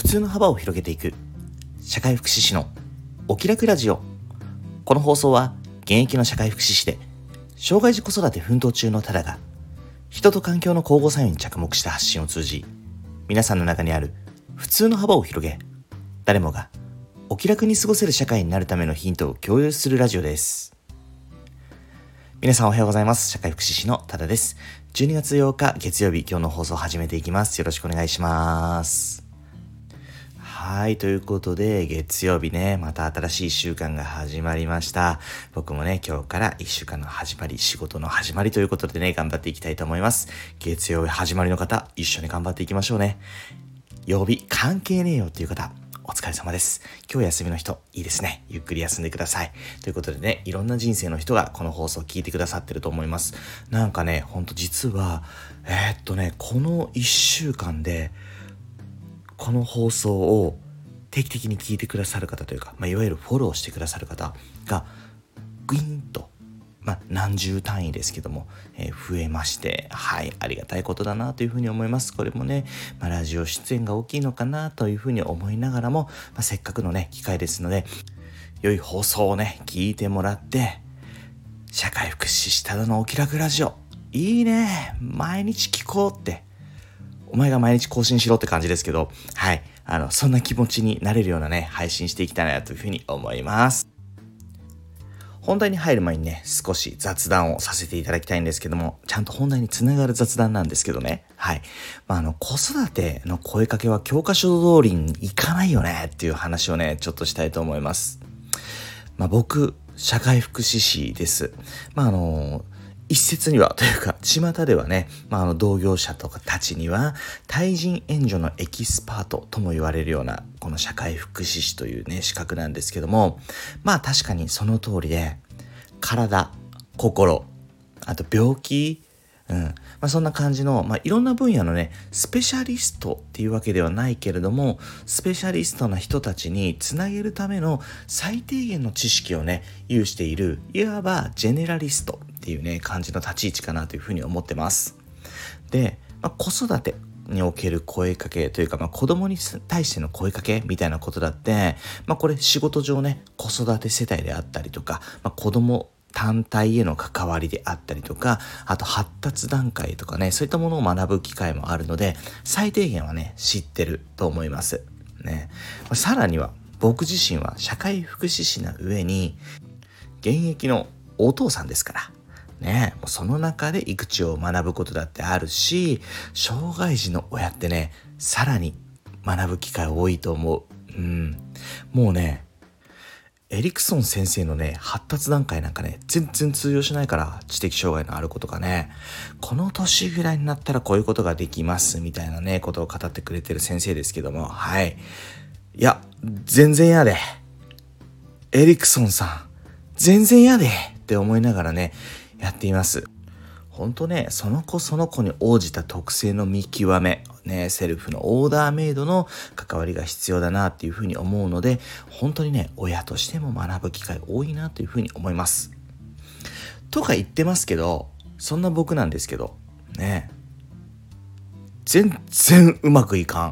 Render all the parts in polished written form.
通の幅を広げていく社会福祉士のお気楽ラジオ。この放送は現役の社会福祉士で障害児子育て奮闘中のタダが人と環境の交互作用に着目した発信を通じ、皆さんの中にある普通の幅を広げ、誰もがお気楽に過ごせる社会になるためのヒントを共有するラジオです。皆さんおはようございます。社会福祉士のタダです。12月8日月曜日、今日の放送を始めていきます。よろしくお願いします。はい、ということで月曜日ね、また新しい1週間が始まりました。僕もね、今日から1週間の始まり、仕事の始まりということでね、頑張っていきたいと思います。月曜日始まりの方、一緒に頑張っていきましょうね。曜日関係ねえよっていう方、お疲れ様です。今日休みの人、いいですね。ゆっくり休んでください。ということでね、いろんな人生の人がこの放送を聞いてくださってると思います。なんかね、ほんと実は、この1週間で、この放送を定期的に聞いてくださる方というか、いわゆるフォローしてくださる方がグイーンと、何十単位ですけども、増えまして、はい、ありがたいことだなというふうに思います。これもね、ラジオ出演が大きいのかなというふうに思いながらも、せっかくのね機会ですので、良い放送をね聞いてもらって、社会福祉士ただのお気楽ラジオいいね、毎日聞こうって、お前が毎日更新しろって感じですけど、はい、そんな気持ちになれるようなね配信していきたいなというふうに思います。本題に入る前にね、少し雑談をさせていただきたいんですけども、ちゃんと本題につながる雑談なんですけどね、はい、子育ての声かけは教科書通りにいかないよねっていう話をねちょっとしたいと思います。僕社会福祉士です。一説にはというか巷ではね、同業者とかたちには対人援助のエキスパートとも言われるようなこの社会福祉士というね資格なんですけども、確かにその通りで、体、心、あと病気、そんな感じの、いろんな分野のねスペシャリストっていうわけではないけれども、スペシャリストな人たちにつなげるための最低限の知識をね有している、いわばジェネラリストっていうね感じの立ち位置かなというふうに思ってます。で、子育てにおける声かけというか、子供に対しての声かけみたいなことだって、これ仕事上ね子育て世帯であったりとか、子供単体への関わりであったりとか、あと発達段階とかね、そういったものを学ぶ機会もあるので、最低限はね知ってると思いますね。さらには僕自身は社会福祉士な上に現役のお父さんですからね、もうその中で育児を学ぶことだってあるし、障害児の親ってねさらに学ぶ機会多いと思う。もうね、エリクソン先生のね発達段階なんかね全然通用しないから、知的障害のある子とかね、この年ぐらいになったらこういうことができますみたいなねことを語ってくれてる先生ですけども、はい、いや全然やで、エリクソンさん全然やでって思いながらねやっています。本当ね、その子その子に応じた特性の見極めね、セルフのオーダーメイドの関わりが必要だなっていうふうに思うので、本当にね親としても学ぶ機会多いなというふうに思います。とか言ってますけど、そんな僕なんですけどね、全然うまくいかん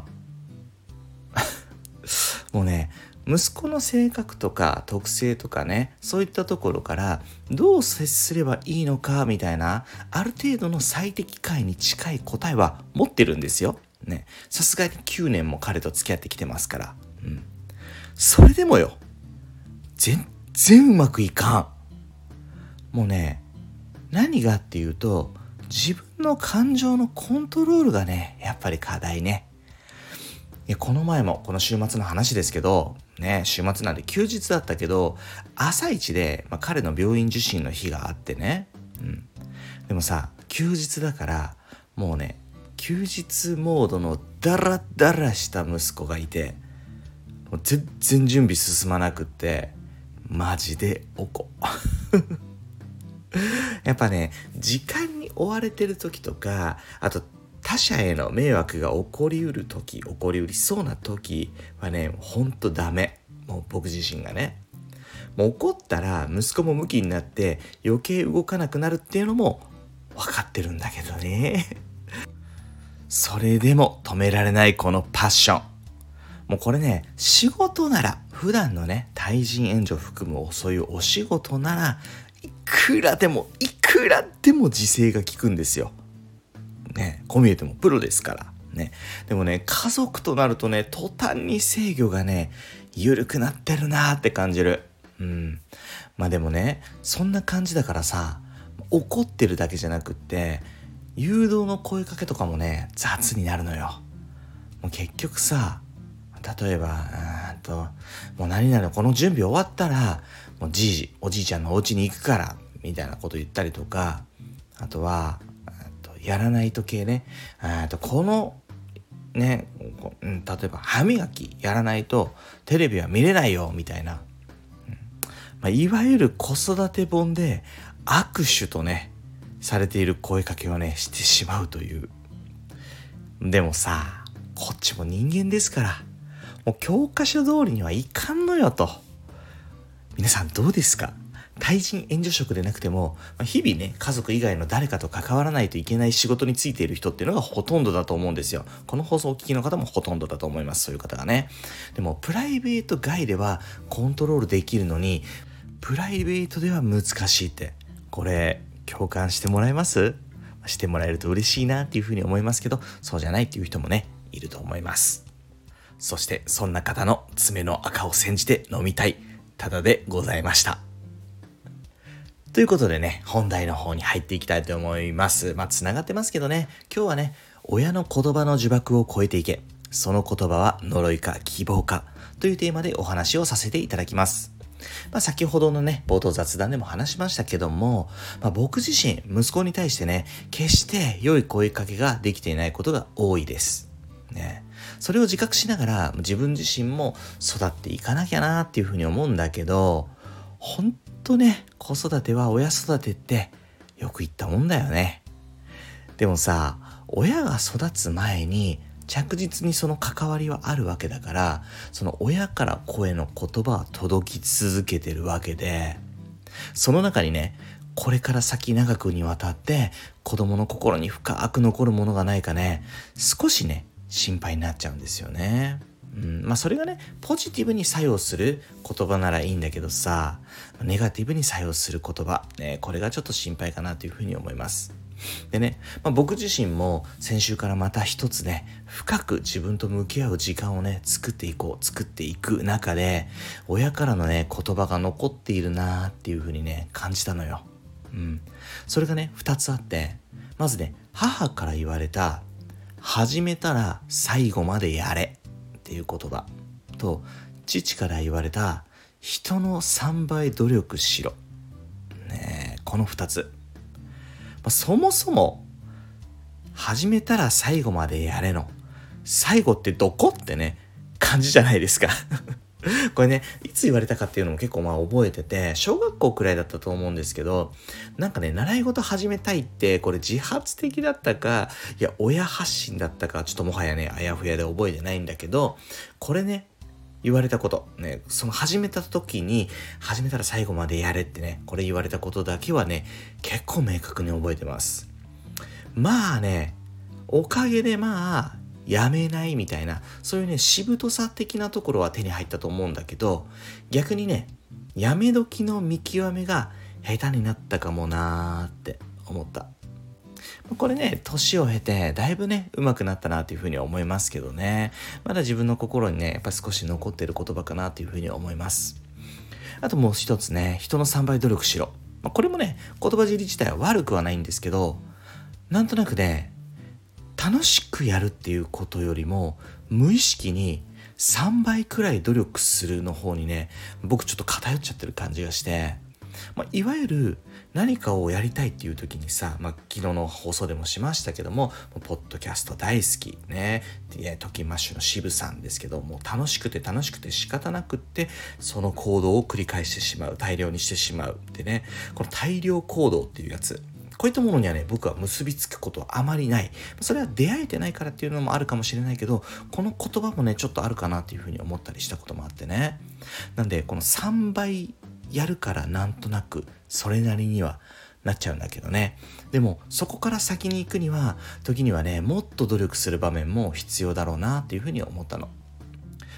もうね、息子の性格とか特性とかね、そういったところからどう接すればいいのかみたいな、ある程度の最適解に近い答えは持ってるんですよね。さすがに9年も彼と付き合ってきてますから、それでもよ、全然うまくいかん。もうね、何がっていうと、自分の感情のコントロールがねやっぱり課題ね。この前もこの週末の話ですけどね、週末なんで休日だったけど、朝一で、彼の病院受診の日があってね、でもさ休日だからもうね、休日モードのダラダラした息子がいて、もう全然準備進まなくって、マジでおこやっぱね、時間に追われてる時とか、あと他者への迷惑が起こりうる時、起こりうりそうな時はね、ほんとダメ。もう僕自身がね、もう怒ったら息子もムキになって余計動かなくなるっていうのも分かってるんだけどねそれでも止められないこのパッション、 もうこれね、仕事なら、普段のね、対人援助を含むそういうお仕事なら、いくらでも自制が効くんですよ。ね、こう見えてもプロですから。ね。でもね、家族となるとね、途端に制御がね、緩くなってるなーって感じる。まあでもね、そんな感じだからさ、怒ってるだけじゃなくって、誘導の声かけとかもね、雑になるのよ。もう結局さ、例えば、もう何々この準備終わったら、もうおじいちゃんのお家に行くから、みたいなこと言ったりとか、あとは、やらないと系ね、この、ね、例えば歯磨きやらないとテレビは見れないよ、みたいな。いわゆる子育て本で握手とね、されている声かけをね、してしまうという。でもさ、こっちも人間ですから、もう教科書通りにはいかんのよと。皆さんどうですか？対人援助職でなくても、日々ね、家族以外の誰かと関わらないといけない仕事についている人っていうのがほとんどだと思うんですよ。この放送をお聞きの方もほとんどだと思います。そういう方がね。でも、プライベート外ではコントロールできるのに、プライベートでは難しいって。これ、共感してもらえます？してもらえると嬉しいなっていうふうに思いますけど、そうじゃないっていう人もね、いると思います。そして、そんな方の爪の赤を煎じて飲みたい、ただでございました。ということでね、本題の方に入っていきたいと思います。繋がってますけどね、今日はね、親の言葉の呪縛を超えていけ、その言葉は呪いか希望かというテーマでお話をさせていただきます。先ほどのね、冒頭雑談でも話しましたけども、僕自身、息子に対してね、決して良い声かけができていないことが多いです。ね。それを自覚しながら、自分自身も育っていかなきゃなっていうふうに思うんだけど、本当ね、子育ては親育てってよく言ったもんだよね。でもさ、親が育つ前に着実にその関わりはあるわけだから、その親から声の言葉は届き続けてるわけで、その中にね、これから先長くにわたって子供の心に深く残るものがないかね、少しね、心配になっちゃうんですよね。それがね、ポジティブに作用する言葉ならいいんだけどさ、ネガティブに作用する言葉、ね、これがちょっと心配かなというふうに思います。でね、僕自身も先週からまた一つね、深く自分と向き合う時間をね、作っていく中で、親からのね、言葉が残っているなーっていうふうにね、感じたのよ。それがね、二つあって、まずね、母から言われた、始めたら最後までやれっていう言葉と、父から言われた、人の3倍努力しろ。ねえ、この二つ。そもそも始めたら最後までやれの最後ってどこってね感じじゃないですかこれね、いつ言われたかっていうのも結構覚えてて、小学校くらいだったと思うんですけど、なんかね、習い事始めたいってこれ自発的だったか、いや親発信だったか、ちょっともはやねあやふやで覚えてないんだけど、これね言われたことね、その始めた時に始めたら最後までやれってね、これ言われたことだけはね結構明確に覚えてます。おかげでやめないみたいな、そういうねしぶとさ的なところは手に入ったと思うんだけど、逆にねやめ時の見極めが下手になったかもなーって思った。これね、年を経てだいぶね上手くなったなというふうには思いますけどね、まだ自分の心にねやっぱり少し残っている言葉かなというふうに思います。あともう一つね、人の3倍努力しろ。これもね言葉尻自体は悪くはないんですけど、なんとなくね楽しくやるっていうことよりも無意識に3倍くらい努力するの方にね、僕ちょっと偏っちゃってる感じがして、いわゆる何かをやりたいっていう時にさ、昨日の放送でもしましたけども、ポッドキャスト大好きね、トキマッシュの渋さんですけども、楽しくて仕方なくってその行動を繰り返してしまう、大量にしてしまうってね、この大量行動っていうやつ、こういったものにはね僕は結びつくことはあまりない。それは出会えてないからっていうのもあるかもしれないけど、この言葉もねちょっとあるかなっていうふうに思ったりしたこともあってね。なんでこの3倍やるからなんとなくそれなりにはなっちゃうんだけどね。でもそこから先に行くには時にはねもっと努力する場面も必要だろうなっていうふうに思ったの。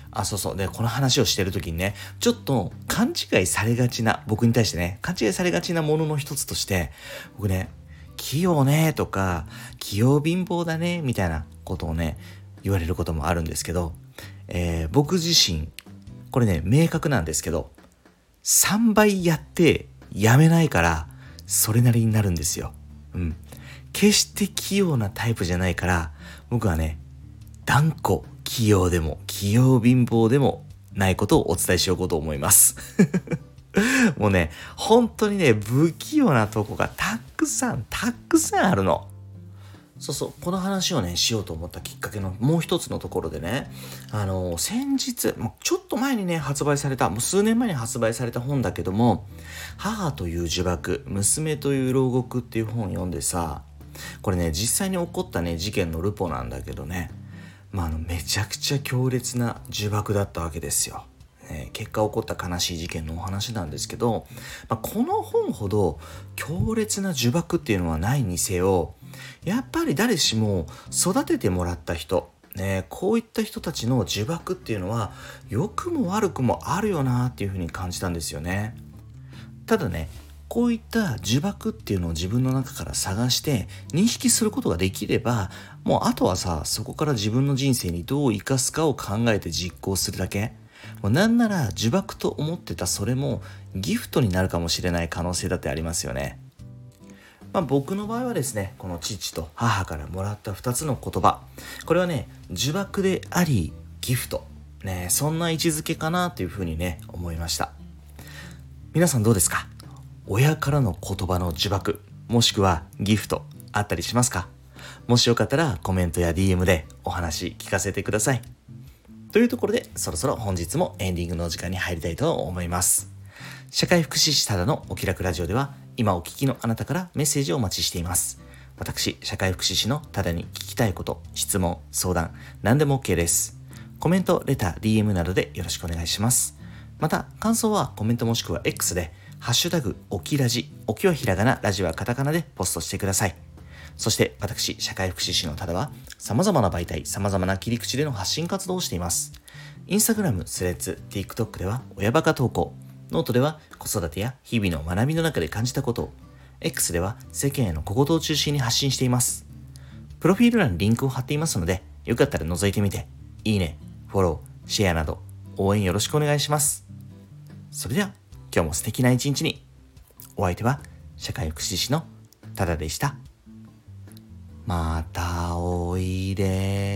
そうそう。で、この話をしてるときにね、ちょっと勘違いされがちな、僕に対してね、勘違いされがちなものの一つとして、僕ね、器用ねとか、器用貧乏だねみたいなことをね、言われることもあるんですけど、僕自身、これね、明確なんですけど、3倍やってやめないから、それなりになるんですよ。決して器用なタイプじゃないから、僕はね、断固器用でも器用貧乏でもないことをお伝えしようと思いますもうね、本当にね、不器用なとこがたくさんあるの。そうそう、この話をね、しようと思ったきっかけのもう一つのところでね、先日、ちょっと前にね、発売された、もう数年前に発売された本だけども、母という呪縛、娘という牢獄っていう本を読んでさ、これね、実際に起こったね、事件のルポなんだけどね、めちゃくちゃ強烈な呪縛だったわけですよ。結果起こった悲しい事件のお話なんですけど、この本ほど強烈な呪縛っていうのはないにせよ、やっぱり誰しも育ててもらった人、こういった人たちの呪縛っていうのは良くも悪くもあるよなっていうふうに感じたんですよね。ただね、こういった呪縛っていうのを自分の中から探して認識することができれば、もうあとはさ、そこから自分の人生にどう生かすかを考えて実行するだけ。もうなんなら呪縛と思ってたそれもギフトになるかもしれない可能性だってありますよね。僕の場合はですね、この父と母からもらった2つの言葉、これはね、呪縛でありギフト、そんな位置づけかなというふうにね、思いました。皆さんどうですか？親からの言葉の呪縛、もしくはギフトあったりしますか？もしよかったらコメントや DM でお話聞かせてください。というところで、そろそろ本日もエンディングのお時間に入りたいと思います。社会福祉士ただのお気楽ラジオでは、今お聞きのあなたからメッセージをお待ちしています。私、社会福祉士のただに聞きたいこと、質問、相談、何でも OK です。コメント、レター、DM などでよろしくお願いします。また、感想はコメントもしくは X で、ハッシュタグ、おきラジ、おきはひらがな、ラジはカタカナでポストしてください。そして私、社会福祉士のただは、様々な媒体、様々な切り口での発信活動をしています。インスタグラム、スレッズ、TikTok では親バカ投稿、ノートでは子育てや日々の学びの中で感じたことを、X では世間への小言を中心に発信しています。プロフィール欄にリンクを貼っていますので、よかったら覗いてみて、いいね、フォロー、シェアなど応援よろしくお願いします。それでは、今日も素敵な一日に。お相手は社会福祉士のただでした。またおいで。